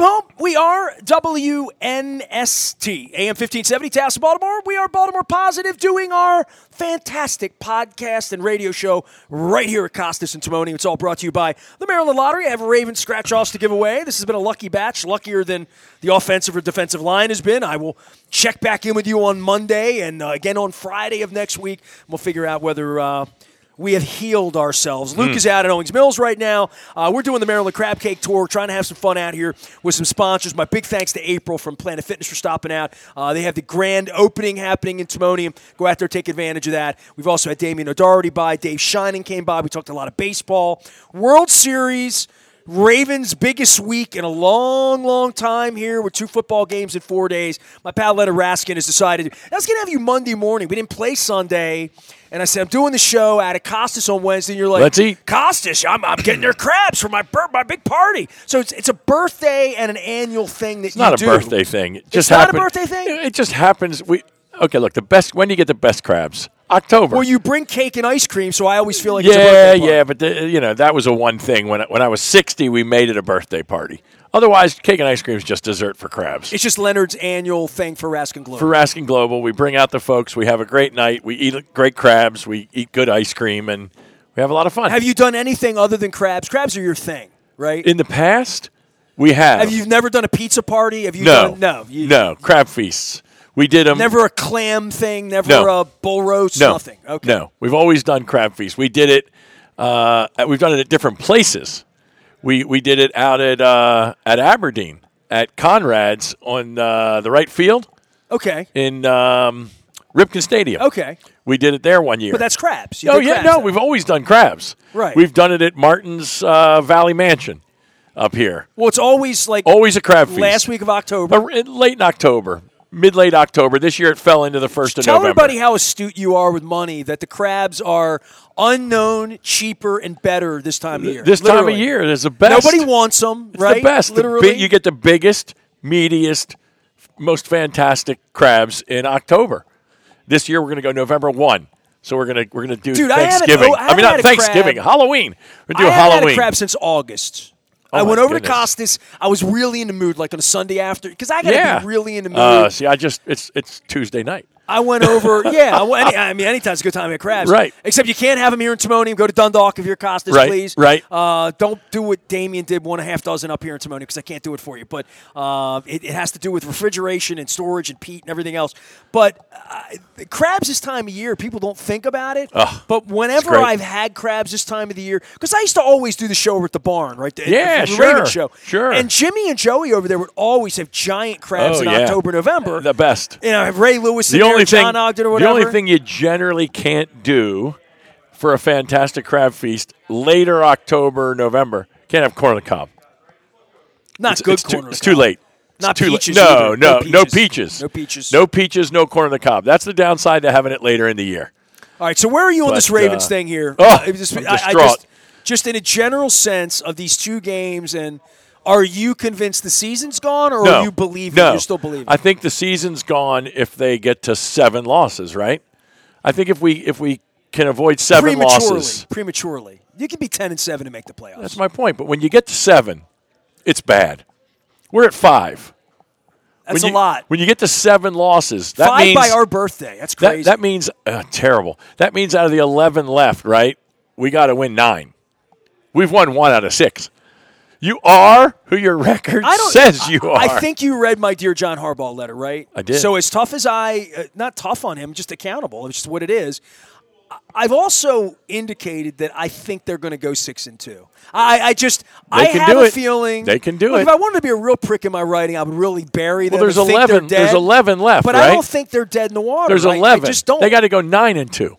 Welcome home. We are WNST, AM 1570, Taos, Baltimore. We are Baltimore Positive, doing our fantastic podcast and radio show right here at Costas and Timonium. It's all brought to you by the Maryland Lottery. I have Ravens scratch-offs to give away. This has been a lucky batch, luckier than the offensive or defensive line has been. I will check back in with you on Monday and again on Friday of next week. We'll figure out whether we have healed ourselves. Luke is out at Owings Mills right now. We're doing the Maryland Crab Cake Tour, trying to have some fun out here with some sponsors. My big thanks to April from Planet Fitness for stopping out. They have the grand opening happening in Timonium. Go out there, take advantage of that. We've also had Damian O'Doherty by. Dave Shining came by. We talked a lot of baseball. World Series. Ravens' biggest week in a long, long time here with 2 football games in 4 days. My pal Leonard Raskin has decided, I was going to have you Monday morning. We didn't play Sunday. And I said, I'm doing the show out at Costas on Wednesday. And you're like, let's eat. Costas, I'm getting their crabs for my big party. So it's a birthday and an annual thing that it's not a birthday thing. It's not a birthday thing? It just happens. Okay, look, when do you get the best crabs? October. Well, you bring cake and ice cream, so I always feel like it's a birthday party. Yeah, but that was a one thing. When I was 60, we made it a birthday party. Otherwise, cake and ice cream is just dessert for crabs. It's just Leonard's annual thing for Raskin Global. For Raskin Global, we bring out the folks. We have a great night. We eat great crabs. We eat good ice cream, and we have a lot of fun. Have you done anything other than crabs? Crabs are your thing, right? In the past, we have. Have you never done a pizza party? Have you No. done No, crab feasts. We did them. Never a clam thing, never a bull roast, nothing. Okay. No, we've always done crab feast. We did it. We've done it at different places. We did it out at Aberdeen at Conrad's on the right field. Okay. In Ripken Stadium. Okay. We did it there one year. But that's crabs. We've always done crabs. Right. We've done it at Martin's Valley Mansion up here. Well, it's always always a crab feast. Last week of October. Late in October. Mid-late October. This year it fell into the 1st of November. Tell everybody how astute you are with money, that the crabs are unknown, cheaper, and better this time of year. This time of year is the best. Nobody wants them, it's right? the best. Literally. You get the biggest, meatiest, most fantastic crabs in October. This year we're going to go November 1. So we're gonna do Thanksgiving. Not Thanksgiving. Halloween. We're going to do Halloween. I haven't had a crab since August. I went over to Costas. I was really in the mood, like on a Sunday after, because I got to be really in the mood. It's Tuesday night. I went over, anytime's a good time to have crabs. Right. Except you can't have them here in Timonium. Go to Dundalk if you're Costas, please. Right. Don't do what Damien did, 1.5 dozen up here in Timonium, because I can't do it for you. But it has to do with refrigeration and storage and peat and everything else. But crabs this time of year, people don't think about it. But whenever I've had crabs this time of the year, because I used to always do the show over at the barn, right? The Ravens show. Sure. And Jimmy and Joey over there would always have giant crabs in October, November. The best. Have Ray Lewis in there, John Ogden or whatever. The only thing you generally can't do for a fantastic crab feast later October, November, can't have corn on the cob. Not good corn on the cob. It's too late. Not peaches. No peaches. No peaches, no corn on the cob. That's the downside to having it later in the year. All right, so where are you on this Ravens thing here? I'm distraught. Just in a general sense of these 2 games, and are you convinced the season's gone, or are you believing? No. You're still believing? I think the season's gone if they get to 7 losses, right? I think if we can avoid 7 losses. Prematurely. You can be 10-7 and make the playoffs. That's my point. But when you get to 7, it's bad. We're at 5. That's a lot. When you get to 7 losses, that 5 means by our birthday. That's crazy. That means terrible. That means out of the 11 left, right? We got to win 9. We've won 1 out of 6. You are who your record says you are. I think you read my Dear John Harbaugh letter, right? I did. So as tough as not tough on him, just accountable. It's just what it is. I've also indicated that I think they're going to go 6-2. I have a feeling they can do it. If I wanted to be a real prick in my writing, I would really bury them. Well, there's 11. There's 11 left, but right? I don't think they're dead in the water. There's 11. I just don't. They got to go 9-2.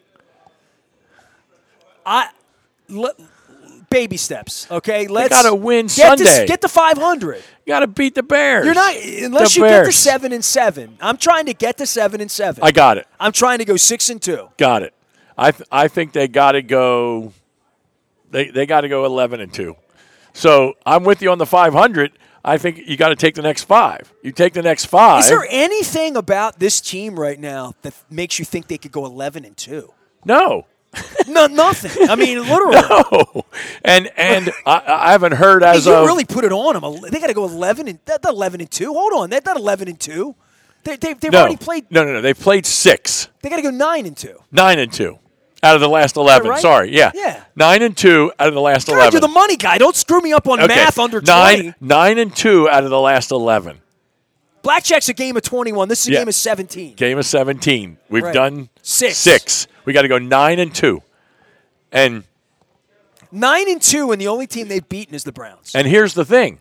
Baby steps, okay? They got to win Sunday. Get to 500. You got to beat the Bears. You're not unless you get to 7-7. I'm trying to get to 7-7. I got it. I'm trying to go 6-2. Got it. I think they got to go. They got to go 11-2. So I'm with you on the 500. I think you got to take the next 5. You take the next 5. Is there anything about this team right now that makes you think they could go 11-2? No. Nothing. I mean, literally. No. And I haven't heard as you really put it on them. They got to go 11-2. Hold on, they're not 11-2. They've already played. No. They've played 6. They got to go 9-2. 9-2 out of the last 11. Right? Sorry, yeah. 9-2 out of the last 11. You're the money guy. Don't screw me up on math under 20. 9-2 out of the last 11. Blackjack's a game of 21. This is a game of 17. Game of 17. We've done 6. We got to go 9-2. And 9-2, and the only team they've beaten is the Browns. And here's the thing.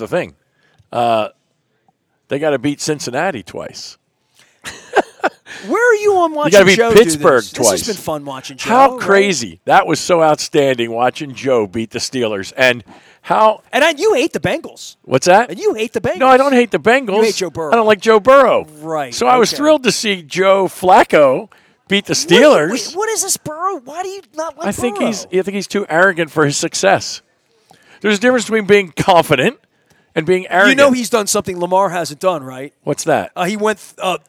They got to beat Cincinnati twice. Where are you on watching Joe? You got to beat Pittsburgh twice. This has been fun watching Joe. How crazy. Right? That was so outstanding watching Joe beat the Steelers. And you hate the Bengals. What's that? And you hate the Bengals. No, I don't hate the Bengals. You hate Joe Burrow. I don't like Joe Burrow. Right. So I was thrilled to see Joe Flacco beat the Steelers. What is this Burrow? Why do you not like Burrow? I think he's too arrogant for his success. There's a difference between being confident and being arrogant. You know he's done something Lamar hasn't done, right? What's that? He went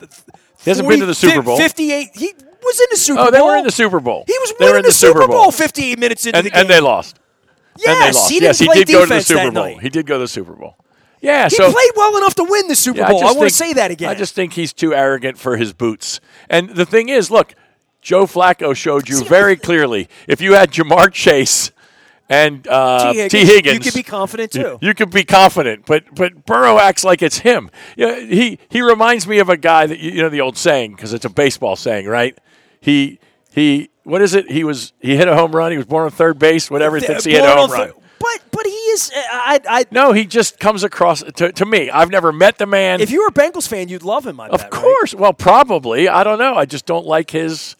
he hasn't been to the Super Bowl. 58. He was in the Super Bowl. Oh, they were in the Super Bowl. He was winning the Super Bowl 58 minutes into the game. And they lost. Yes, he did go to the Super Bowl. He did go to the Super Bowl. Yeah, he played well enough to win the Super Bowl. I want to say that again. I just think he's too arrogant for his boots. And the thing is, look, Joe Flacco showed you very clearly, if you had Jamar Chase and T. Higgins, you could be confident too. You could be confident, but Burrow acts like it's him. He reminds me of a guy that the old saying, because it's a baseball saying, right? He what is it? He hit a home run. He was born on third base. Whatever thinks he hit a home run. But he is. No, he just comes across to me. I've never met the man. If you were a Bengals fan, you'd love him. Of course. Right? Well, probably. I don't know. I just don't like his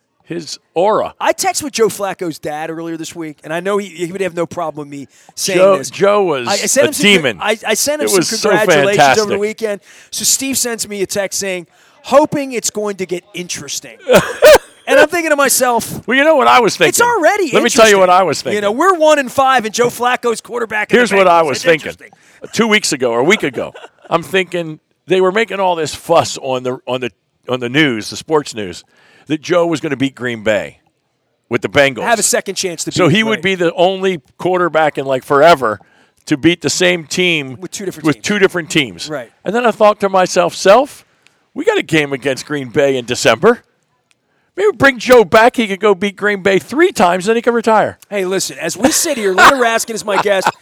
aura. I texted with Joe Flacco's dad earlier this week, and I know he would have no problem with me saying this. Joe was a demon. I sent him some congratulations over the weekend. So Steve sends me a text saying, hoping it's going to get interesting. And I'm thinking to myself, well, you know what I was thinking? It's already interesting. Let me tell you what I was thinking. We're 1-5, and Joe Flacco's quarterback. Here's what I was thinking. 2 weeks ago or a week ago, I'm thinking they were making all this fuss on the news, the sports news, that Joe was going to beat Green Bay with the Bengals. Have a second chance to beat. So he would be the only quarterback in forever to beat the same team with two different teams. Right. And then I thought to myself, we got a game against Green Bay in December. Maybe bring Joe back. He could go beat Green Bay 3 times, then he could retire. Hey, listen, as we sit here, Leonard Raskin is my guest.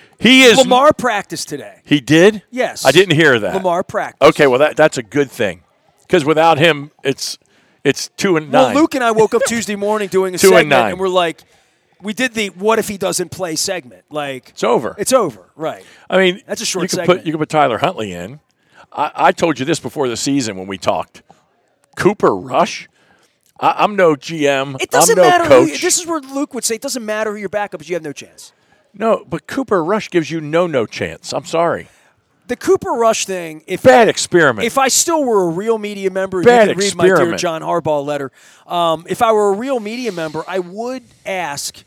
Lamar practiced today. He did? Yes. I didn't hear that. Lamar practiced. Okay, well, that's a good thing. Because without him, it's 2-9. Well, Luke and I woke up Tuesday morning doing a 2 segment, and and we're like, we did the what if he doesn't play segment. It's over. It's over, right. I mean, that's a short segment. You could put Tyler Huntley in. I told you this before the season when we talked. Cooper Rush? I'm no GM. It doesn't I'm no matter. coach. This is where Luke would say it doesn't matter who your backup is. You have no chance. No, but Cooper Rush gives you no chance. I'm sorry. The Cooper Rush thing. Bad experiment. If I still were a real media member, Bad you could read my Dear John Harbaugh letter. If I were a real media member, I would ask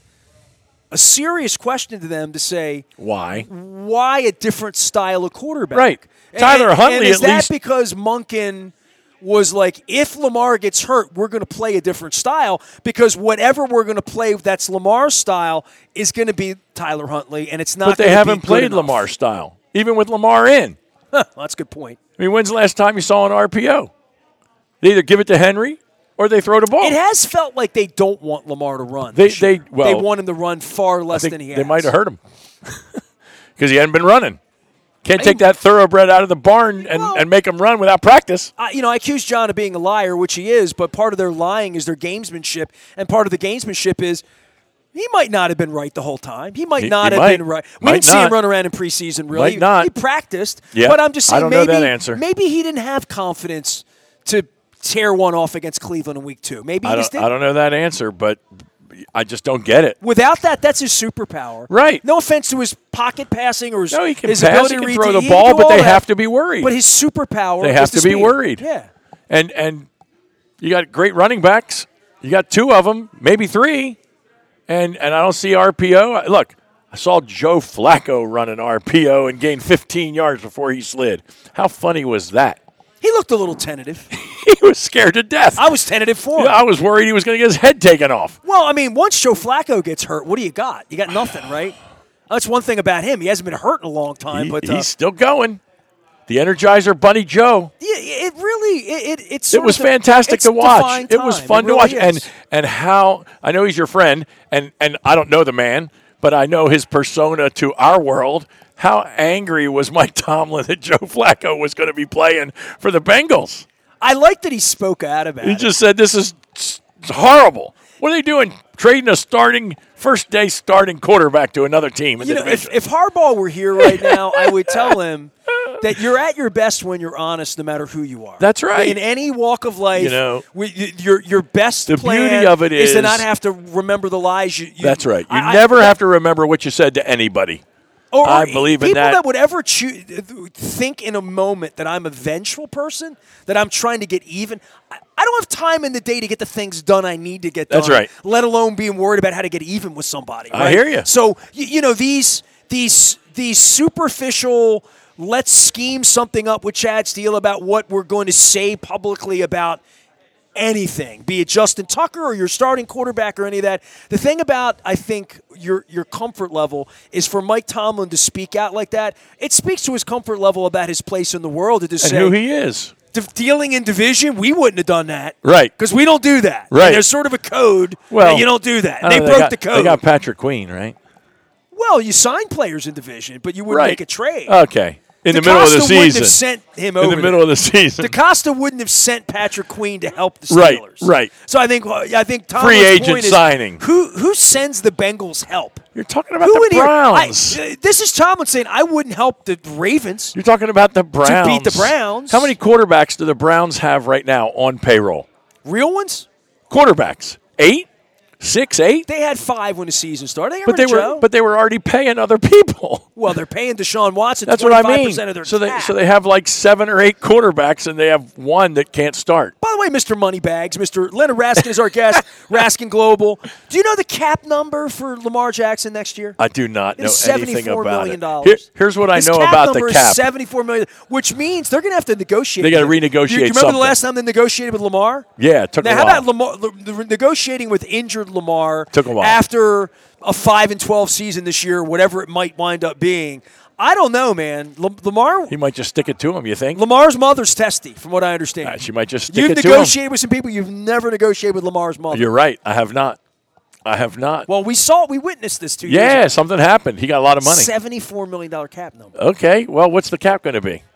a serious question to them to say, why a different style of quarterback? Right. Tyler Huntley, is that because Monken was like, if Lamar gets hurt, we're going to play a different style because whatever we're going to play that's Lamar's style is going to be Tyler Huntley, and it's not. But they haven't played Lamar's style, even with Lamar in. Well, that's a good point. I mean, when's the last time you saw an RPO? They either give it to Henry or they throw the ball. It has felt like they don't want Lamar to run. They want him to run far less than he has. They might have hurt him because he hadn't been running. Can't take that thoroughbred out of the barn and make him run without practice. I accuse John of being a liar, which he is, but part of their lying is their gamesmanship, and part of the gamesmanship is he might not have been right the whole time. He might not have been right. We didn't see him run around in preseason, really. Might not. He practiced, yeah. But I'm just saying I don't know that answer. Maybe he didn't have confidence to tear one off against Cleveland in week 2. Maybe he just didn't. I don't know that answer, but I just don't get it. Without that, that's his superpower. Right. No offense to his pocket passing or his he can his pass, ability he to can read throw the the ball, but they that. have to be worried. But his superpower they have is to be speed. worried. Yeah. And you got great running backs. You got 2 of them, maybe 3. And I don't see RPO. Look, I saw Joe Flacco run an RPO and gain 15 yards before he slid. How funny was that? He looked a little tentative. He was scared to death. I was tentative for him. Yeah, I was worried he was going to get his head taken off. Well, I mean, once Joe Flacco gets hurt, what do you got? You got nothing, right? That's one thing about him. He hasn't been hurt in a long time. But he's still going. The Energizer Bunny Joe. Yeah, it really it was fantastic to watch. It was fun to watch, and how I know he's your friend, and I don't know the man, but I know his persona to our world. How angry was Mike Tomlin that Joe Flacco was going to be playing for the Bengals? I like that he spoke out about it. He just said, "This is horrible. What are they doing? Trading a first-day starting quarterback to another team in the division?" If Harbaugh were here right now, I would tell him that you're at your best when you're honest, no matter who you are. That's right. In any walk of life, your best the plan beauty of it is to not have to remember the lies. That's right. You never have to remember what you said to anybody. I believe in that. People that would ever think in a moment that I'm a vengeful person, that I'm trying to get even. I don't have time in the day to get the things done I need to get done. That's right. Let alone being worried about how to get even with somebody. Right? I hear you. So these superficial, let's scheme something up with Chad Steele about what we're going to say publicly about anything, be it Justin Tucker or your starting quarterback or any of that. The thing about, I think, your comfort level is for Mike Tomlin to speak out like that. It speaks to his comfort level about his place in the world and to say who he is. Dealing in division, we wouldn't have done that. Right. Because we don't do that. Right. And there's sort of a code that you don't do that. They broke the code. They got Patrick Queen, right? Well, you sign players in division, but you wouldn't make a trade. Okay. In the middle of the season. Wouldn't have sent him over in the middle of the season. DeCosta wouldn't have sent Patrick Queen to help the Steelers. Right. So I think Tomlin's free agent point is, signing. Who sends the Bengals help? You're talking about the Browns. This is Tomlin saying I wouldn't help the Ravens. You're talking about the Browns. To beat the Browns. How many quarterbacks do the Browns have right now on payroll? Real ones? Quarterbacks. 8? 6, 8? They had 5 when the season started. But they were already paying other people. Well, they're paying Deshaun Watson. That's what I mean. Of their so cap. they have like 7 or 8 quarterbacks, and they have one that can't start. By the way, Mr. Moneybags, Mr. Leonard Raskin is our guest. Raskin Global. Do you know the cap number for Lamar Jackson next year? I do not know anything about it. Here's what I know about the cap. $74 million, which means they're going to have to negotiate. They got to renegotiate. You remember the last time they negotiated with Lamar? Yeah, it took a while. Now, how about Lamar? Negotiating with injured Lamar took a while. After a 5-12 season this year, whatever it might wind up being. I don't know, man. Lamar. He might just stick it to him, you think? Lamar's mother's testy, from what I understand. She might just stick it to him. You've negotiated with some people. You've never negotiated with Lamar's mother. You're right. I have not. Well, we witnessed this 2 years ago. Yeah, something happened. He got a lot of money. $74 million cap number. Okay. Well, what's the cap going to be?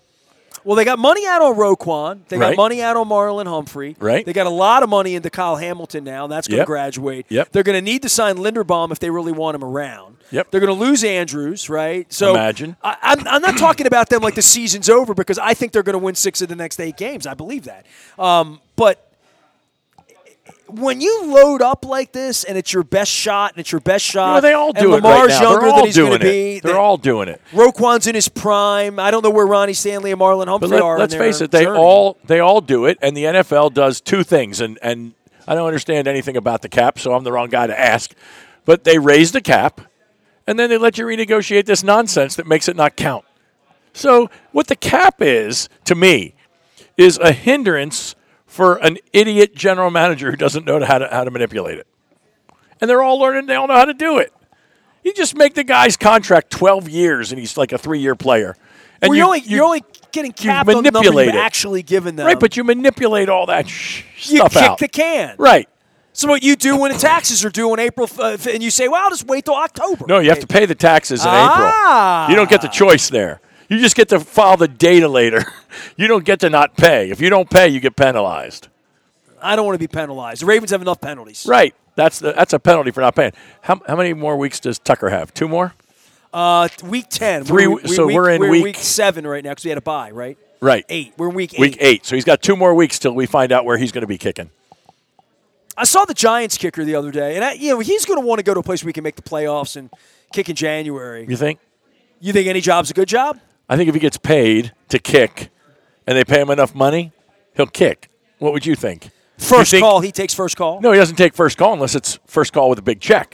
Well, they got money out on Roquan. They got Right. money out on Marlon Humphrey. Right. They got a lot of money into Kyle Hamilton now, and that's going to graduate. Yep. They're going to need to sign Linderbaum if they really want him around. Yep. They're going to lose Andrews, right? So imagine. I'm not talking about them like the season's over because I think they're going to win 6 of the next 8 games. I believe that. But when you load up like this and it's your best shot they all do and Lamar's it right now. younger than he's going to be. They're all doing it. Roquan's in his prime. I don't know where Ronnie Stanley and Marlon Humphrey are. Let's face it, they all do it, and the NFL does 2 things, and I don't understand anything about the cap, so I'm the wrong guy to ask. But they raise the cap, and then they let you renegotiate this nonsense that makes it not count. So what the cap is, to me, is a hindrance for an idiot general manager who doesn't know how to manipulate it. And they're all learning. They all know how to do it. You just make the guy's contract 12 years, and he's like a 3-year player. And you're only getting capped on the number you've actually given them. Right, but you manipulate all that stuff out. You kick the can. Right. So what you do when the taxes are due in April, and you say, well, I'll just wait till October. No, you have to pay the taxes in April. You don't get the choice there. You just get to file the data later. You don't get to not pay. If you don't pay, you get penalized. I don't want to be penalized. The Ravens have enough penalties. Right. That's a penalty for not paying. How many more weeks does Tucker have? 2 more? Week 10. We're in week 7 right now because we had a bye, right? Right. 8. We're in week 8. Week 8. So he's got 2 more weeks till we find out where he's going to be kicking. I saw the Giants kicker the other day, and he's going to want to go to a place where he can make the playoffs and kick in January. You think? You think any job's a good job? I think if he gets paid to kick and they pay him enough money, he'll kick. What would you think? First call, he takes first call? No, he doesn't take first call unless it's first call with a big check.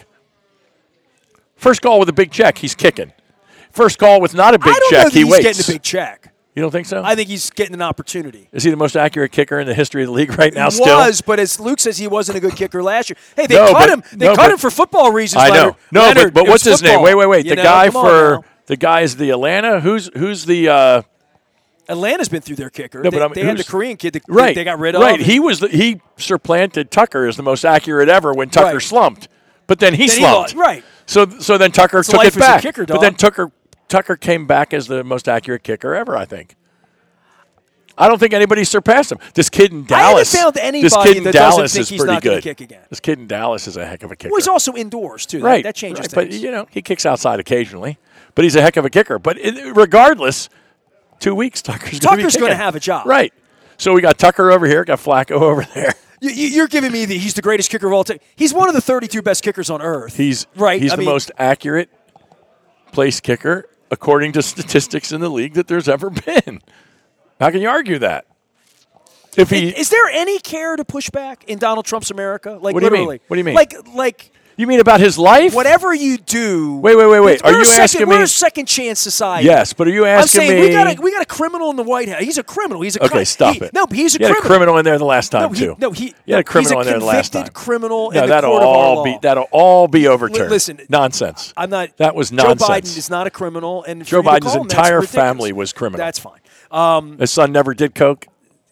First call with a big check, he's kicking. First call with not a big check, he waits. He's getting a big check. You don't think so? I think he's getting an opportunity. Is he the most accurate kicker in the history of the league right now? He was, but as Luke says, he wasn't a good kicker last year. Hey, they cut him. They cut him for football reasons. I know. Leonard, but what's his name? Wait. The guy is the Atlanta. Who's the? Atlanta's been through their kicker. No, they had the Korean kid. They got rid of. Right. He supplanted Tucker as the most accurate ever when Tucker slumped, but then he slumped. Right. So then Tucker took it back. Kicker, but then Tucker came back as the most accurate kicker ever, I think. I don't think anybody surpassed him. This kid in Dallas. I haven't found anybody that doesn't think he's not going to kick again. This kid in Dallas is a heck of a kicker. Well, he's also indoors, too. Right. That changes things. But, he kicks outside occasionally. But he's a heck of a kicker. But regardless, 2 weeks, Tucker's going to have a job. Right. So we got Tucker over here, got Flacco over there. You're giving me he's the greatest kicker of all time. He's one of the 32 best kickers on earth. He's the most accurate place kicker, according to statistics in the league, that there's ever been. How can you argue that? Is there any care to push back in Donald Trump's America? Like, what do you literally. mean? What do you mean? Like you mean about his life? Whatever you do. Wait. Are you asking me? We're a second chance society. Yes, but are you asking me? I'm saying we got a criminal in the White House. He's a criminal. Okay, stop it. No, he's a criminal. You had a criminal in there the last time too. He had a criminal in there the last time. He's a convicted criminal in the court of our law. That'll all be overturned. Listen, nonsense. I'm not. That was nonsense. Joe Biden is not a criminal, and Joe Biden's entire family was criminal. That's fine. His son never did coke.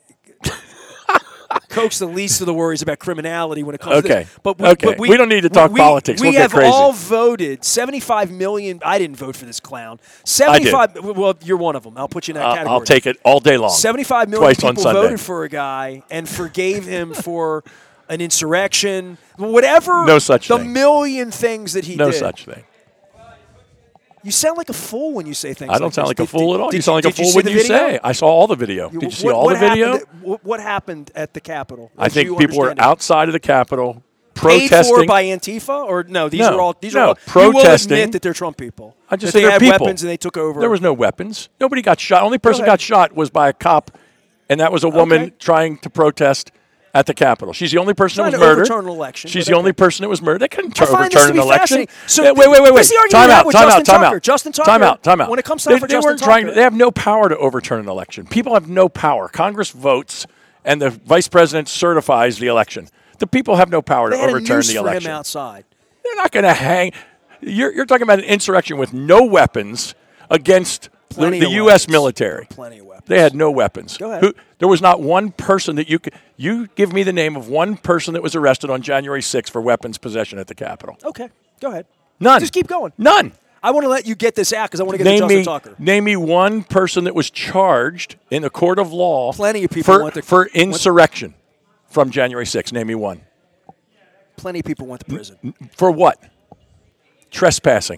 Coke's the least of the worries about criminality when it comes to this. But we don't need to talk politics. We have all voted 75 million. I didn't vote for this clown. 75. Well, you're one of them. I'll put you in that category. I'll take it all day long. 75 million people voted for a guy and forgave him for an insurrection, whatever. No such thing. The million things that he did. No such thing. You sound like a fool when you say things. I don't sound like a fool at all. You sound like a fool when you say. I saw all the video. Did you see all the video? What happened at the Capitol? I think people were outside of the Capitol protesting. Paid for by Antifa, or no? These are all protesting. You will admit that they're Trump people. I just said they had people. Weapons and they took over. There was no weapons. Nobody got shot. Only person got shot was by a cop, and that was a woman trying to protest at the Capitol. She's the only person that was murdered. Overturn an election. She's the only person that was murdered. They couldn't overturn an election. So wait. Time out. Justin Tucker. Time out. When it comes time for Justin Tucker. They have no power to overturn an election. People have no power. Congress votes, and the vice president certifies the election. The people have no power to overturn the election. For him outside. They're not going to hang. You're talking about an insurrection with no weapons against the U.S. military. Plenty of weapons. They had no weapons. Go ahead. There was not one person that you give me the name of one person that was arrested on January 6th for weapons possession at the Capitol. Okay, go ahead. None. Just keep going. None. I want to let you get this out because I want to get to Justin Tucker. Name me one person that was charged in a court of law. Plenty of people for insurrection from January 6th. Name me one. Plenty of people went to prison. For what? Trespassing.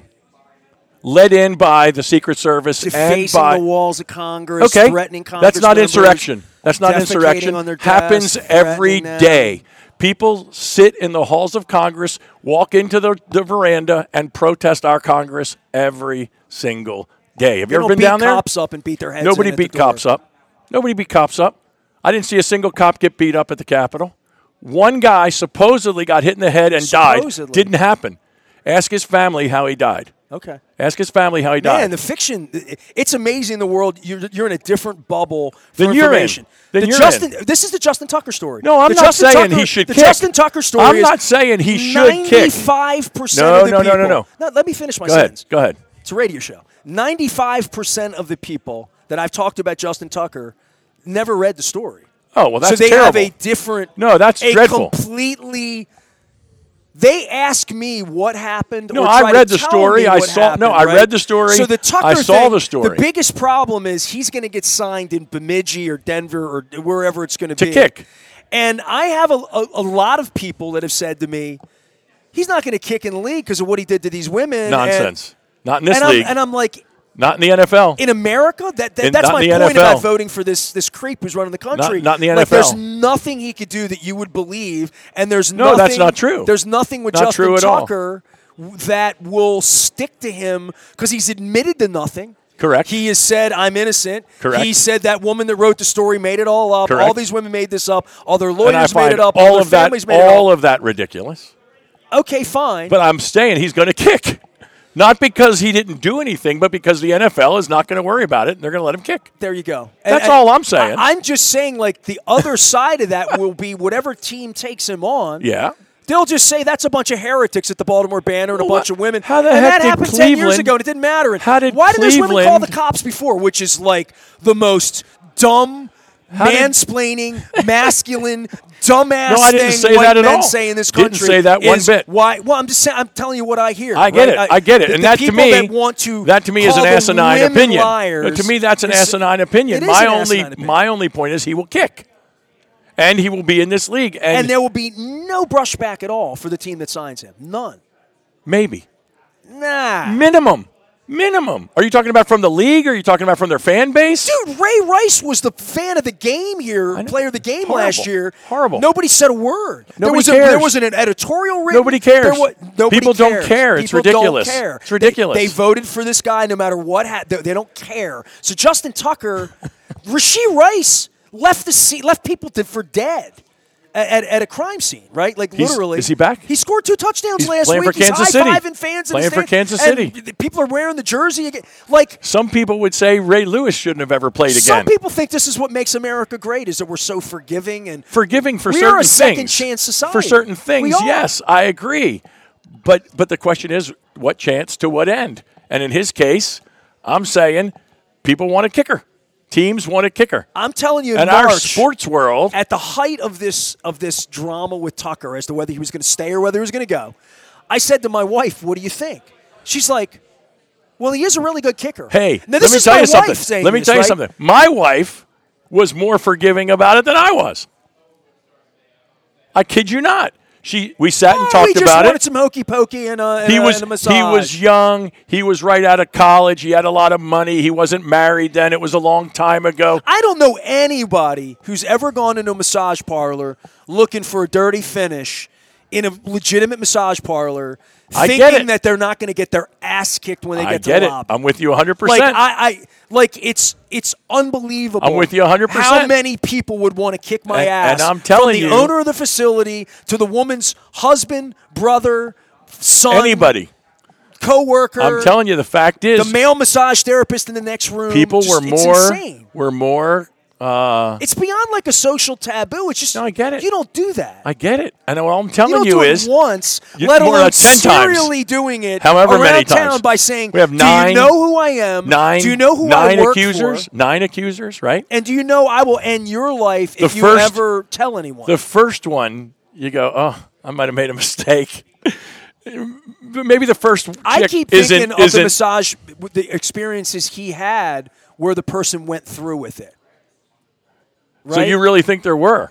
Led in by the Secret Service defacing and by the walls of Congress, threatening Congress. That's not insurrection. That's not insurrection. Happens every day. People sit in the halls of Congress, walk into the veranda, and protest our Congress every single day. Have you ever been down there? Cops up and beat their heads. Nobody beat cops up. Nobody beat cops up. I didn't see a single cop get beat up at the Capitol. One guy supposedly got hit in the head and died. Didn't happen. Ask his family how he died. Okay. Ask his family how he died. Man, the fiction, it's amazing the world. You're in a different bubble for then information. This is the Justin Tucker story. No, I'm not saying he should kick. The Justin Tucker story I'm not saying he should kick. 95% of the people. No. Let me finish my sentence. Go ahead. It's a radio show. 95% of the people that I've talked about Justin Tucker never read the story. Oh, well, that's terrible. So they terrible. have a different. No, that's dreadful. Completely. They ask me what happened. No, or I read the story. I read the story. So the Tucker I saw thing, the story. The biggest problem is he's going to get signed in Bemidji or Denver or wherever it's going to be. To kick. And I have a lot of people that have said to me, he's not going to kick in the league because of what he did to these women. Nonsense. Not in this league. And I'm like, not in the NFL. In America? That's my point about voting for this creep who's running the country. Not in the NFL. Like, there's nothing he could do that you would believe, and there's nothing. No, that's not true. There's nothing with Justin Tucker that will stick to him because he's admitted to nothing. Correct. He has said, I'm innocent. Correct. He said that woman that wrote the story made it all up. Correct. All these women made this up. All their lawyers made it up. All their of that. families made it up. All of that ridiculous. Okay, fine. But I'm saying he's going to kick. Not because he didn't do anything, but because the NFL is not going to worry about it, and they're going to let him kick. There you go. That's all I'm saying. I'm just saying, like, the other side of that will be whatever team takes him on. Yeah. They'll just say that's a bunch of heretics at the Baltimore Banner and a bunch of women. How the and heck that happened 10 years ago, and it didn't matter. Why did those women call the cops before, which is like the most dumb, mansplaining, masculine, dumbass thing white men say in this country? Didn't say that one bit. Why? Well, I'm just saying. I'm telling you what I hear. I get it. I get it. And that to me, that to me is an asinine opinion. Liars, to me, that's an asinine opinion. My only point is he will kick. And he will be in this league. And there will be no brushback at all for the team that signs him. None. Maybe. Nah. Minimum. Are you talking about from the league or are you talking about from their fan base? Dude, Ray Rice was the fan of the game here, player of the game last year. Horrible. Nobody said a word. Nobody cares. There wasn't an editorial written. Nobody cares. People cares. don't care. It's ridiculous. Don't care. It's ridiculous. They voted for this guy no matter what. They don't care. So Justin Tucker, Rashee Rice left people for dead at a crime scene, right? Like literally. Is he back? He scored 2 touchdowns last week. For Kansas City. He's high-fiving fans playing for Kansas City. People are wearing the jersey again. Like some people would say Ray Lewis shouldn't have ever played again. Some people think this is what makes America great, is that we're so forgiving and for certain things. We are a second chance society. For certain things, yes, I agree. But the question is, what chance to what end? And in his case, I'm saying people want a kicker. Teams want a kicker. I'm telling you, in our sports world, at the height of this drama with Tucker as to whether he was going to stay or whether he was going to go, I said to my wife, "What do you think?" She's like, "Well, he is a really good kicker." Hey, now, this let me is tell my you something. Wife saying let me this, tell you right? something. My wife was more forgiving about it than I was. I kid you not. We sat and talked about it. He just wanted some hokey pokey and a massage. He was young. He was right out of college. He had a lot of money. He wasn't married then. It was a long time ago. I don't know anybody who's ever gone into a massage parlor looking for a dirty finish in a legitimate massage parlor, thinking that they're not going to get their ass kicked when they get to the lobby. I'm with you 100%. Like it's unbelievable. I'm with you 100%. How many people would want to kick my ass? And I'm telling you, from the owner of the facility to the woman's husband, brother, son, anybody, co-worker. I'm telling you, the fact is, the male massage therapist in the next room. People were more. It's beyond like a social taboo. It's just I get it. You don't do that. I get it. And what I'm telling you is once, let alone 10 times. serially doing it however many times town by saying, we have do you know who I am? Do you know who I work for? 9 accusers, right? And do you know I will end your life if you ever tell anyone? The first one, you go, oh, I might have made a mistake. Maybe the first chick I keep thinking of the massage, the experiences he had where the person went through with it. Right? So you really think there were?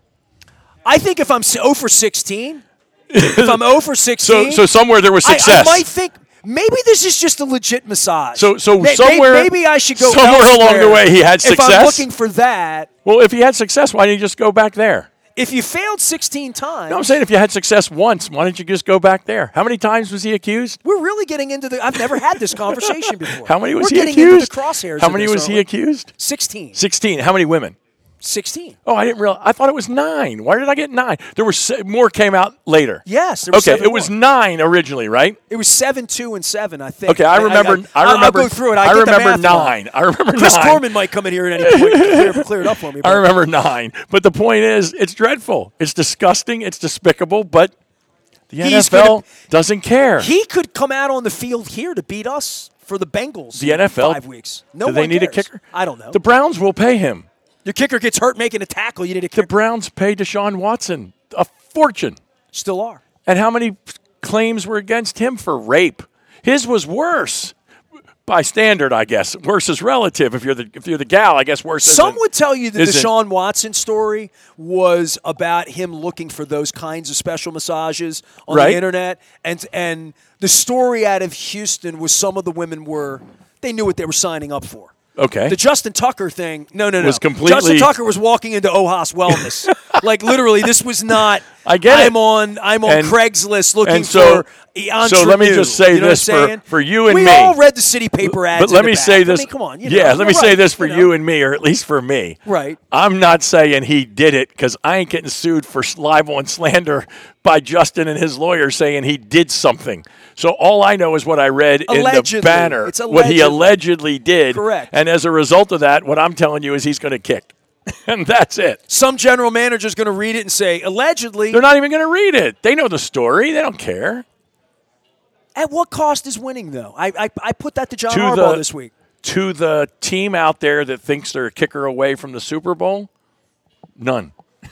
I think if I'm 0 for 16, if I'm 0 for 16. So somewhere there was success. I might think maybe this is just a legit massage. So somewhere. Maybe I should go somewhere elsewhere along the way he had success. If I'm looking for that. Well, if he had success, why didn't you just go back there? If you failed 16 times. No, I'm saying if you had success once, why didn't you just go back there? How many times was he accused? We're really getting into I've never had this conversation before. How many was he accused? We're getting into the crosshairs. How many was he accused? 16. 16. How many women? 16. Oh, I didn't realize. I thought it was 9. Why did I get 9? There were more came out later. Yes. There were 7 it was 9 originally, right? It was 7, 2, and 7. I think. Okay, I remember. I'll go through it. I remember 9. I remember 9. Chris Corman might come in here at any point and clear it up for me. I remember 9. But the point is, it's dreadful. It's disgusting. It's despicable. But the NFL doesn't care. He could come out on the field here to beat us for the Bengals. The NFL. 5 weeks. No do they need a kicker? I don't know. The Browns will pay him. Your kicker gets hurt making a tackle. You need a kicker. The Browns paid Deshaun Watson a fortune. Still are. And how many claims were against him for rape? His was worse. By standard, I guess. Worse is relative. If you're the gal, I guess worse. Some would tell you the Deshaun Watson story was about him looking for those kinds of special massages on the internet, and the story out of Houston was some of the women they knew what they were signing up for. Okay. The Justin Tucker thing, no. Was completely. Justin Tucker was walking into Ojos Wellness. Like literally, this was not. I get it. I'm on Craigslist looking for ingenue. So let me just say this for you and me. We all read the city paper ads. But let me say this. Come on. Let me say this for you and me, or at least for me. Right. I'm not saying he did it because I ain't getting sued for libel and slander by Justin and his lawyer saying he did something. So all I know is what I read allegedly. In the banner, it's what he allegedly did. Correct. And as a result of that, what I'm telling you is he's going to kick. And that's it. Some general manager's going to read it and say, allegedly. They're not even going to read it. They know the story. They don't care. At what cost is winning, though? I put that to John Harbaugh this week. To the team out there that thinks they're a kicker away from the Super Bowl, none.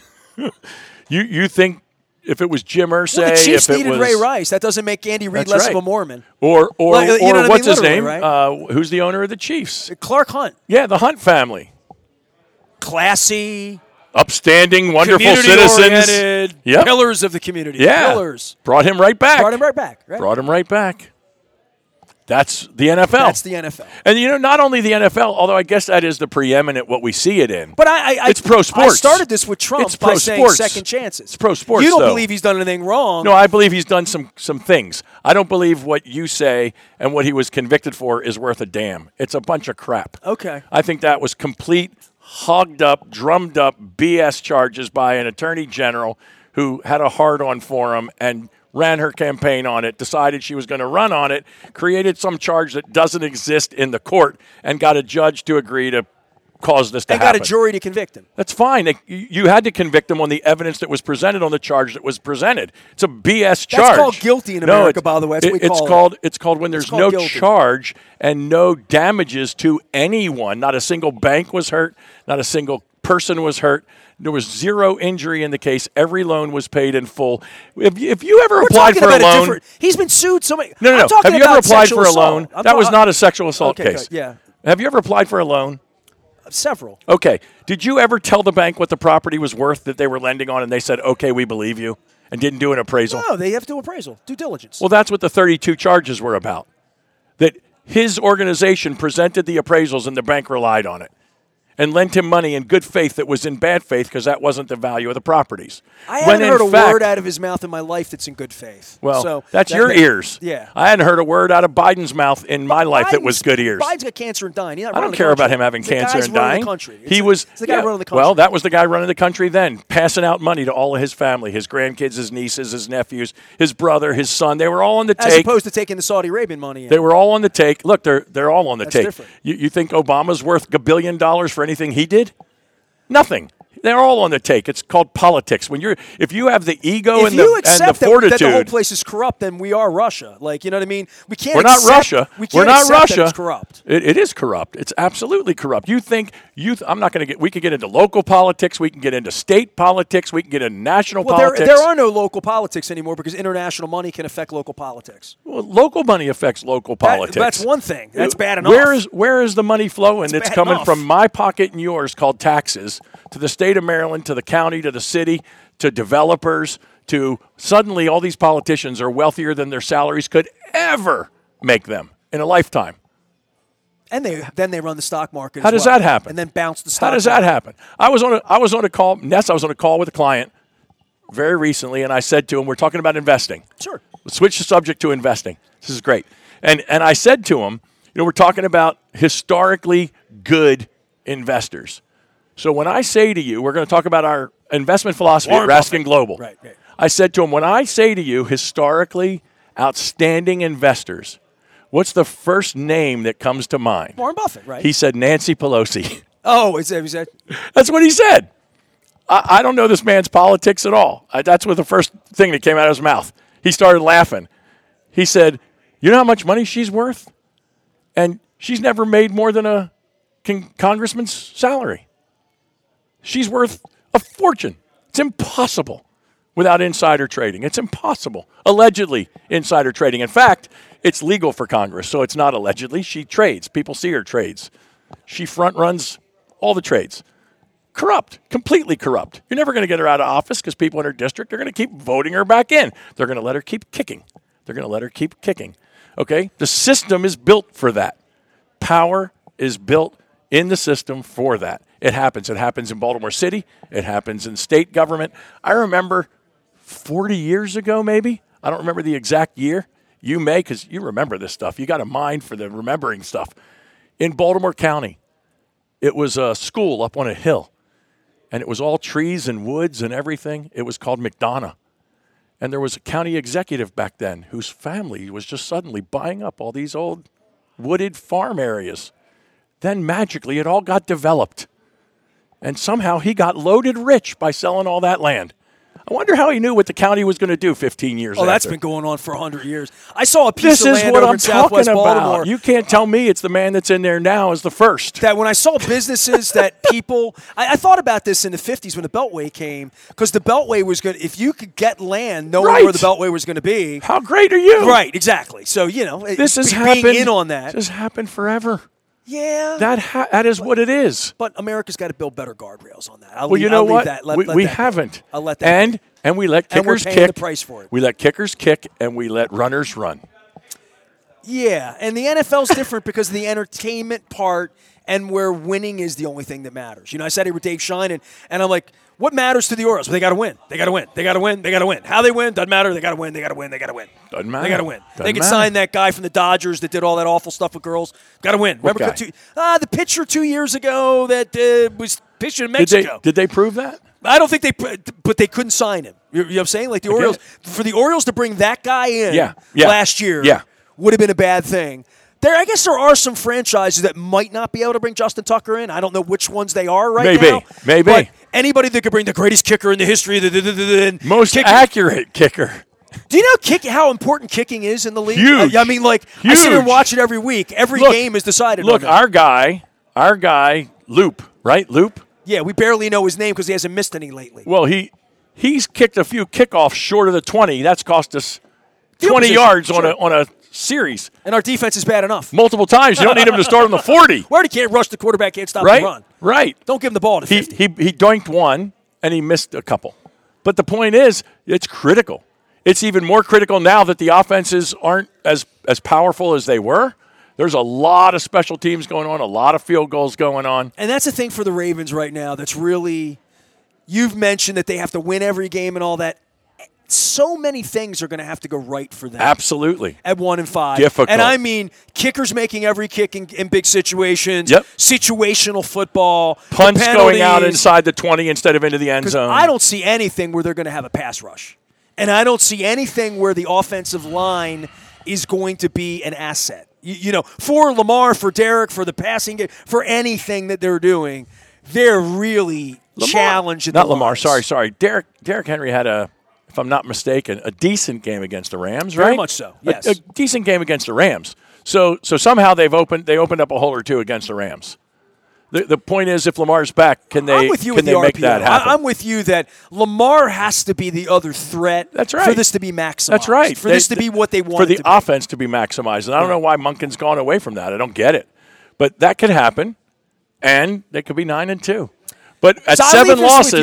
You think if it was Jim Irsay, the Chiefs if it needed was Ray Rice, that doesn't make Andy Reid less of a Mormon. Or what's his name? Right? Who's the owner of the Chiefs? Clark Hunt. Yeah, the Hunt family. Classy, upstanding, wonderful citizens. Yep. Pillars of the community. Yeah. Pillars. Brought him right back. Right? That's the NFL. And, not only the NFL, although I guess that is the preeminent what we see it in. But it's pro sports. I started this with Trump by saying second chances. It's pro sports, You don't believe he's done anything wrong. No, I believe he's done some things. I don't believe what you say and what he was convicted for is worth a damn. It's a bunch of crap. Okay. I think that was complete, hogged up, drummed up BS charges by an attorney general who had a hard-on for him and ran her campaign on it, decided she was going to run on it, created some charge that doesn't exist in the court, and got a judge to agree to cause this to happen. And got a jury to convict him. That's fine. You had to convict him on the evidence that was presented on the charge that was presented. It's a BS charge. That's called guilty in America, by the way. That's what we call it. It's called when there's no charge and no damages to anyone. Not a single bank was hurt. Not a single person was hurt. There was zero injury in the case. Every loan was paid in full. If you ever applied for a loan, he's been sued so many. No. Have you ever applied for a loan? That was not a sexual assault case. Good. Yeah. Have you ever applied for a loan? Several. Okay. Did you ever tell the bank what the property was worth that they were lending on, and they said, "Okay, we believe you," and didn't do an appraisal? No, they have to do appraisal, due diligence. Well, that's what the 32 charges were about. That his organization presented the appraisals, and the bank relied on it. And lent him money in good faith that was in bad faith because that wasn't the value of the properties. I haven't heard a word out of his mouth in my life that's in good faith. Well, so that's your ears. Yeah. I hadn't heard a word out of Biden's mouth in my life that was good ears. Biden's got cancer and dying. I don't care about him having cancer and dying. He's the guy running the country. Well, that was the guy running the country then, passing out money to all of his family, his grandkids, his nieces, his nephews, his brother, his son. They were all on the take. As opposed to taking the Saudi Arabian money in. They were all on the take. Look, they're all on the take. Different. You think Obama's worth $1 billion for anything he did? Nothing. They're all on the take. It's called politics. If you have the ego and the fortitude, that the whole place is corrupt, then we are Russia. Like, you know what I mean? We're not Russia. We're not Russia. It's corrupt. It is corrupt. It's absolutely corrupt. I'm not going to get. We can get into local politics. We can get into state politics. We can get into national politics. There are no local politics anymore because international money can affect local politics. Well, local money affects local politics. That's one thing. That's bad enough. Where is the money flowing? It's coming from my pocket and yours, called taxes, to the state of Maryland, to the county, to the city, to developers, to suddenly all these politicians are wealthier than their salaries could ever make them in a lifetime. And then they run the stock market. How does that happen? And then bounce the stock. How does that happen? I was on a call, Ness. I was on a call with a client very recently, and I said to him, "We're talking about investing. Sure. Let's switch the subject to investing. This is great." And I said to him, we're talking about historically good investors. So when I say to you, we're going to talk about our investment philosophy at Raskin Global. Right. I said to him, when I say to you historically outstanding investors, what's the first name that comes to mind? Warren Buffett, right? He said Nancy Pelosi. Oh, is that? That's what he said. I don't know this man's politics at all. That's what the first thing that came out of his mouth. He started laughing. He said, "You know how much money she's worth? And she's never made more than a congressman's salary. She's worth a fortune. It's impossible without insider trading. It's impossible. Allegedly insider trading. In fact, it's legal for Congress, so it's not allegedly. She trades. People see her trades. She front runs all the trades. Corrupt, completely corrupt. You're never going to get her out of office because people in her district are going to keep voting her back in. They're going to let her keep kicking. Okay? The system is built for that. Power is built in the system for that. It happens. It happens in Baltimore City. It happens in state government. I remember 40 years ago, maybe. I don't remember the exact year. You may, because you remember this stuff. You got a mind for the remembering stuff. In Baltimore County, it was a school up on a hill, and it was all trees and woods and everything. It was called McDonough. And there was a county executive back then whose family was just suddenly buying up all these old wooded farm areas. Then magically it all got developed. And somehow he got loaded rich by selling all that land. I wonder how he knew what the county was going to do 15 years after. Oh, that's been going on for 100 years. I saw a piece of land over in Southwest Baltimore. You can't tell me it's the man that's in there now is the first. That when I saw businesses that people – I thought about this in the 50s when the Beltway came, because the Beltway was going to – if you could get land knowing where the Beltway was going to be. How great are you? Right, exactly. So, this has being in on that. This has happened forever. Yeah. That is what it is. But America's got to build better guardrails on that. You know what? We haven't. I'll let that And we let kickers kick. And we're paying the price for it. We let kickers kick, and we let runners run. Yeah, and the NFL's different because of the entertainment part and where winning is the only thing that matters. I sat here with Dave Schein, and I'm like, what matters to the Orioles? Well, they got to win. They got to win. They got to win. They got to win. How they win doesn't matter. They got to win. They got to win. They got to win. Doesn't matter. They got to win. They can sign that guy from the Dodgers that did all that awful stuff with girls. Got to win. Remember the pitcher 2 years ago that was pitching in Mexico. Did they prove that? I don't think but they couldn't sign him. You know what I'm saying? Like the Orioles, for the Orioles to bring that guy in last year would have been a bad thing. I guess there are some franchises that might not be able to bring Justin Tucker in. I don't know which ones they are now. Maybe. But anybody that could bring the greatest kicker in the history of the most accurate kicker. Do you know how important kicking is in the league? Huge. I mean, Huge. I sit here and watch it every week. Every game is decided. Look, our guy, Loop, right? Loop? Yeah, we barely know his name because he hasn't missed any lately. Well, he's kicked a few kickoffs short of the 20. That's cost us 20 yards on a series. And our defense is bad enough. Multiple times. You don't need him to start on the 40. We already can't rush the quarterback, can't stop the run. Right. Don't give him the ball to 50. He doinked one, and he missed a couple. But the point is, it's critical. It's even more critical now that the offenses aren't as powerful as they were. There's a lot of special teams going on, a lot of field goals going on. And that's the thing for the Ravens right now that's really – you've mentioned that they have to win every game and all that. So many things are going to have to go right for them. Absolutely. At 1-5. Difficult. And I mean, kickers making every kick in big situations. Yep. Situational football. Punts going out inside the 20 instead of into the end zone. I don't see anything where they're going to have a pass rush. And I don't see anything where the offensive line is going to be an asset. For Lamar, for Derek, for the passing game, for anything that they're doing, they're really challenging. Not Lamar. Sorry. Derek Henry had if I'm not mistaken, a decent game against the Rams, right? Very much so. Yes, a decent game against the Rams. So somehow they opened up a hole or two against the Rams. The point is, if Lamar's back, can they make that happen? I'm with you that Lamar has to be the other threat. That's right. For this to be maximized. That's right. For this to be what they want. For the offense to be maximized. And I don't know why Monken's gone away from that. I don't get it. But that could happen, and they could be 9-2. But at 7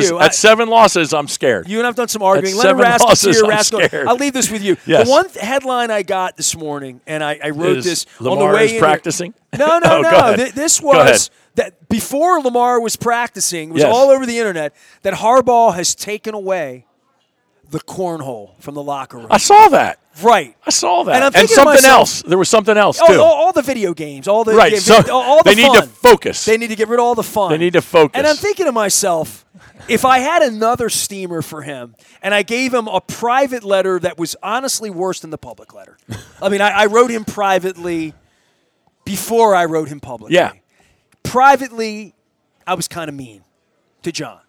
losses, I'm scared. You and I've done some arguing. Leonard Rascal. I'll leave this with you. Yes. The one headline I got this morning, and I wrote this Lamar on the way is practicing? No. This was that before Lamar was practicing, it was all over the internet, that Harbaugh has taken away the cornhole from the locker room. I saw that. Right. I saw that. And I'm thinking something else. There was something else, too. All the video games. All the right. games, So all the they need to focus. They need to get rid of all the fun. They need to focus. And I'm thinking to myself, if I had another steamer for him and I gave him a private letter that was honestly worse than the public letter. I mean, I wrote him privately before I wrote him publicly. Yeah. Privately, I was kind of mean to John.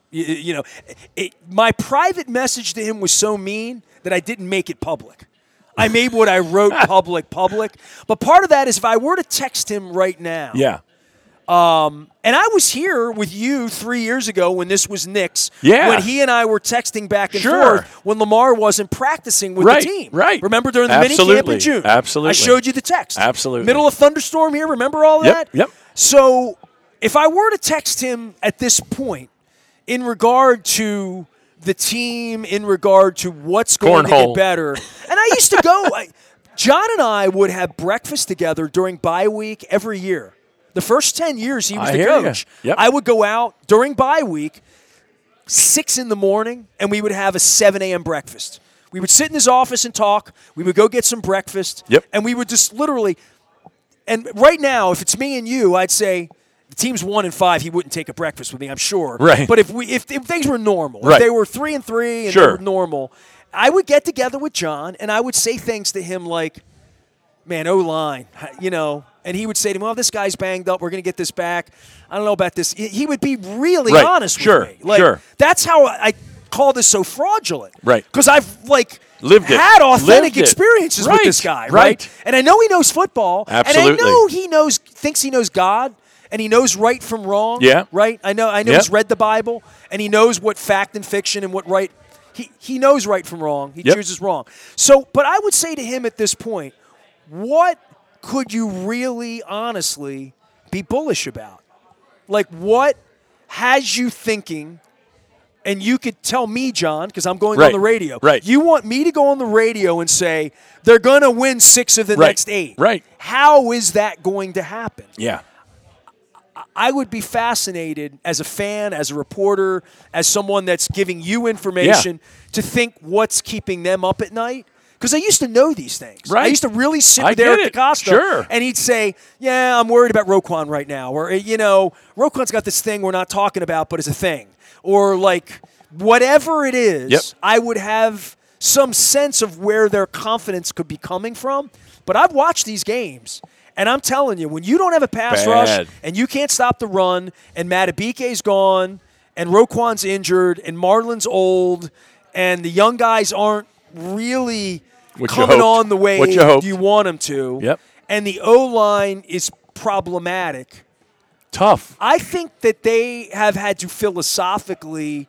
My private message to him was so mean that I didn't make it public. I made what I wrote public. But part of that is if I were to text him right now. Yeah. And I was here with you 3 years ago when this was Knicks. Yeah. When he and I were texting back and forth when Lamar wasn't practicing with the team. Right. Remember during the minicamp in June? Absolutely. I showed you the text. Absolutely. Middle of thunderstorm here. Remember all that? Yep. So if I were to text him at this point in regard to the team, in regard to what's going to get better, and I used to go, John and I would have breakfast together during bye week every year. The first 10 years he was the coach, I would go out during bye week, 6 in the morning, and we would have a 7 a.m. breakfast. We would sit in his office and talk. We would go get some breakfast. And we would just literally – and right now, if it's me and you, I'd say the team's 1-5, he wouldn't take a breakfast with me, I'm sure. Right. But if things were normal, if they were 3-3 and they were normal, I would get together with John, and I would say things to him like, man, O-line, and he would say to me, well, this guy's banged up. We're going to get this back. I don't know about this. He would be really honest with me. That's how I call this so fraudulent. Right. Because I've, had authentic experiences with this guy, right? And I know he knows football. Absolutely. And I know thinks he knows God, and he knows right from wrong. Yeah. Right? I know he's read the Bible, and he knows what fact and fiction and what right. He knows right from wrong. He chooses wrong. So, but I would say to him at this point, what could you really, honestly be bullish about? What has you thinking, and you could tell me, John, because I'm going on the radio. Right. You want me to go on the radio and say, they're going to win 6 of the next 8. Right. How is that going to happen? Yeah. I would be fascinated as a fan, as a reporter, as someone that's giving you information to think what's keeping them up at night. Because I used to know these things. Right. I used to really sit with Eric DeCosta, and he'd say, I'm worried about Roquan right now. Or, Roquan's got this thing we're not talking about, but it's a thing. Or, whatever it is, I would have some sense of where their confidence could be coming from. But I've watched these games, and I'm telling you, when you don't have a pass rush and you can't stop the run, and Madubuike's gone, and Roquan's injured, and Marlon's old, and the young guys aren't really coming on the way you want them to, and the O-line is problematic. Tough. I think that they have had to philosophically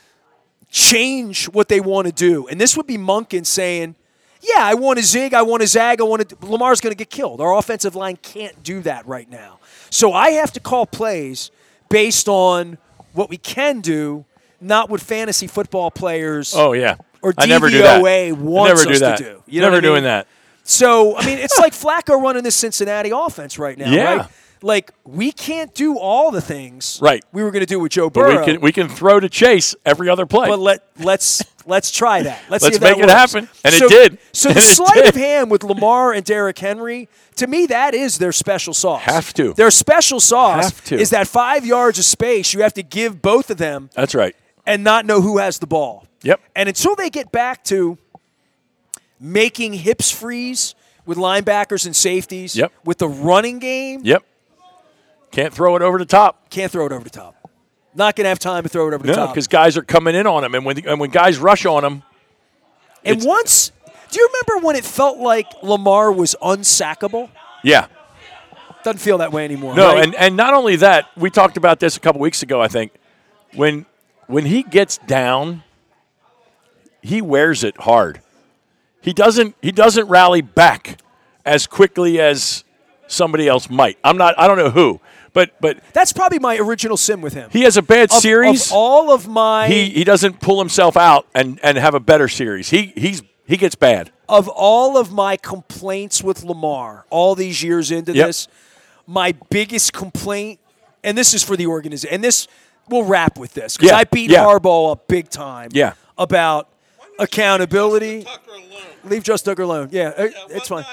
change what they want to do. And this would be Monken saying, I want to zig, I want to zag, Lamar's going to get killed. Our offensive line can't do that right now. So I have to call plays based on what we can do, not what fantasy football players or DVOA wants us to do. You know never doing that. So, it's like Flacco running this Cincinnati offense right now, right? We can't do all the things we were going to do with Joe Burrow. But we can throw to Chase every other play. But let's try that. Let's see if make that it happen. And it did. So the sleight of hand with Lamar and Derrick Henry, to me, that is their special sauce. Have to. Their special sauce is that 5 yards of space you have to give both of them. That's right. And not know who has the ball. Yep. And until they get back to making hips freeze with linebackers and safeties, with the running game. Can't throw it over the top. Not going to have time to throw it over the top. No, because guys are coming in on him. And when guys rush on him. And once, do you remember when it felt like Lamar was unsackable? Yeah. Doesn't feel that way anymore. No, right? and not only that, we talked about this a couple weeks ago, I think. When he gets down, he wears it hard. He doesn't rally back as quickly as somebody else might. I don't know who, but that's probably my original sin with him. He has a bad series. Of all of my he doesn't pull himself out and have a better series. He gets bad. Of all of my complaints with Lamar, all these years into this, my biggest complaint, and this is for the organization, and this we'll wrap with this because I beat Harbaugh up big time. About accountability. Leave Just Tucker alone. Yeah, it's fine.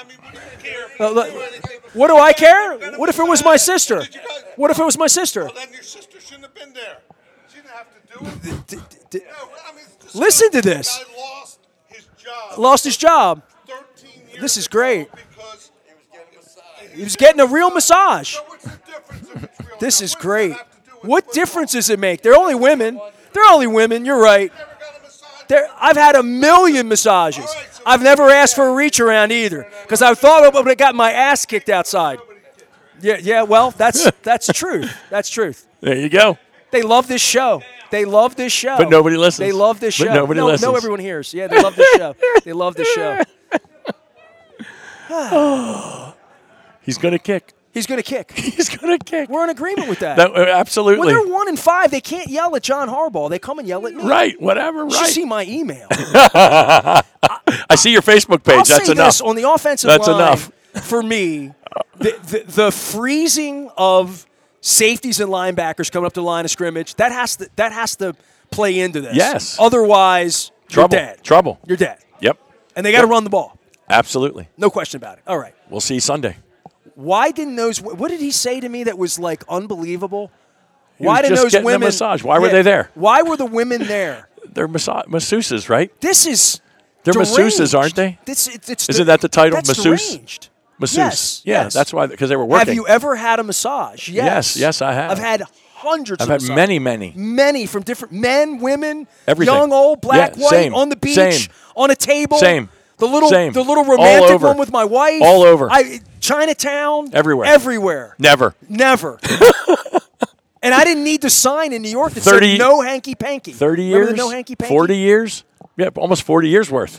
What do I care? What if it was my sister? What if it was my sister? Well, then your sister shouldn't have been there. She didn't have to do it. Listen to this. The guy lost his job. 13 years This is great. Because he was getting a real massage. So what's the difference if it's real? This is great. What difference does it make? They're only women. You're right. I've had 1 million massages. I've never asked for a reach around either because I thought I would have gotten my ass kicked outside. Yeah. Well, that's truth. That's truth. There you go. They love this show. But nobody listens. They love this show. But nobody listens. No, everyone hears. Yeah, they love this show. They love this show. He's going to kick. He's going to kick. He's going to kick. We're in agreement with that. Absolutely. When they're 1-5, they can't yell at John Harbaugh. They come and yell at me. Right, whatever, You should see my email. I see your Facebook page. I'll That's say enough. This, on the offensive That's line, enough. for me, the freezing of safeties and linebackers coming up to the line of scrimmage, that has to play into this. Yes. Otherwise, Trouble. you're dead. Trouble. You're dead. Yep. And they got to run the ball. Absolutely. No question about it. All right. We'll see you Sunday. Why didn't those – what did he say to me that was, like, unbelievable? Why didn't those women – a massage. Why were they there? Why were the women there? They're masseuses, right? This is They're deranged. masseuses, aren't they? Isn't that the title? That's masseuse? Deranged. Masseuse. Yes. Yeah, yes. that's why, because they were working. Have you ever had a massage? Yes. Yes, I have. I've had hundreds I've of had massages. many. Many from different men, women, everything. Young, old, black, white, same. on the beach, Same. On a table. Same. The little Same. romantic one with my wife. All over. Chinatown. Everywhere. Never. And I didn't need to sign in New York that said no hanky-panky. 30 years? Remember the no hanky-panky? 40 years? Yeah, almost 40 years worth.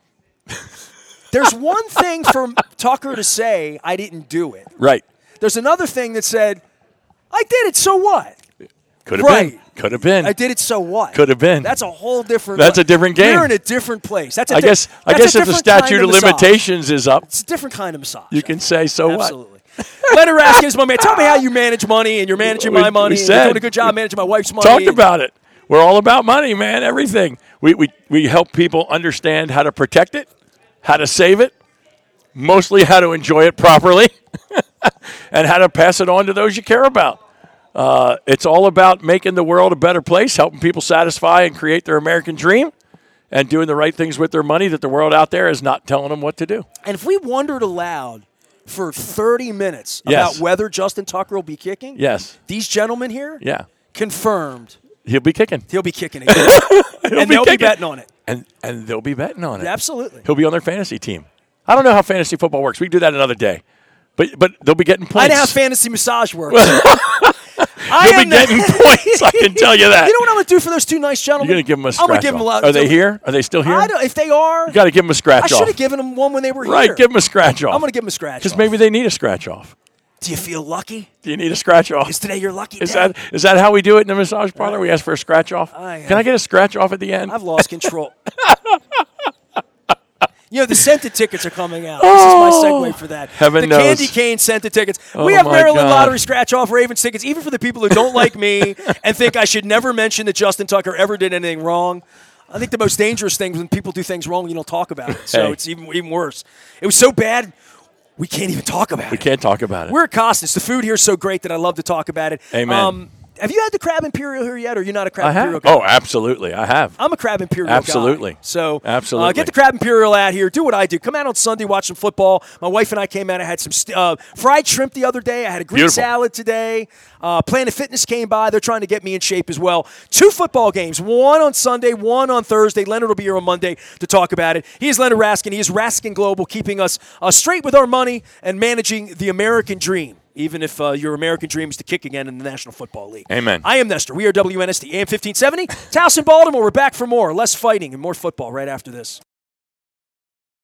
There's one thing for Tucker to say, I didn't do it. Right. There's another thing that said, I did it, so what? Could have been. Could have been. I did it, so what? Could have been. That's a whole different. That's a different game. You're in a different place. That's I guess if the statute of limitations is up, it's a different kind of massage. You can say, so Absolutely. Leonard Raskin is my man. Tell me how you manage money, and you're managing my money. You're doing a good job managing my wife's money. Talked about it. We're all about money, man. Everything. We help people understand how to protect it, how to save it, mostly how to enjoy it properly, and how to pass it on to those you care about. It's all about making the world a better place, helping people satisfy and create their American dream, and doing the right things with their money that the world out there is not telling them what to do. And if we wondered aloud for 30 minutes about whether Justin Tucker will be kicking, these gentlemen here confirmed he'll be kicking. He'll be kicking again. And they'll be betting on it. And they'll be betting on it. Absolutely. He'll be on their fantasy team. I don't know how fantasy football works. We can do that another day. But they'll be getting points. I know how fantasy massage works. You'll be getting points, I can tell you that. You know what I'm going to do for those two nice gentlemen? You're going to give them a scratch off. I'm going to give them a lot. Are they here? Are they still here? If they are. You got to give them a scratch off. I should have given them one when they were here. Right, give them a scratch off. I'm going to give them a scratch off. Because maybe they need a scratch off. Do you feel lucky? Do you need a scratch off? Is today your lucky day? Is that how we do it in the massage parlor? We ask for a scratch off? Can I get a scratch off at the end? I've lost control. You know, the scented tickets are coming out. This is my segue for that. Heaven knows. The Candy Cane scented tickets. We have Maryland Lottery scratch-off Ravens tickets, even for the people who don't like me and think I should never mention that Justin Tucker ever did anything wrong. I think the most dangerous thing is when people do things wrong and you don't talk about it. So it's even worse. It was so bad, we can't even talk about it. We can't talk about it. We're at Costas. The food here is so great that I love to talk about it. Amen. Have you had the Crab Imperial here yet, or you're not a Crab Imperial guy? Oh, absolutely. I have. I'm a Crab Imperial absolutely. guy. So absolutely. Get the Crab Imperial out here. Do what I do. Come out on Sunday, watch some football. My wife and I came out. I had some fried shrimp the other day. I had a Greek salad today. Planet Fitness came by. They're trying to get me in shape as well. 2 football games, one on Sunday, one on Thursday. Leonard will be here on Monday to talk about it. He is Leonard Raskin. He is Raskin Global, keeping us straight with our money and managing the American dream, even if your American dream is to kick again in the National Football League. Amen. I am Nestor. We are WNST, AM 1570. Taos in Baltimore. We're back for more. Less fighting and more football right after this.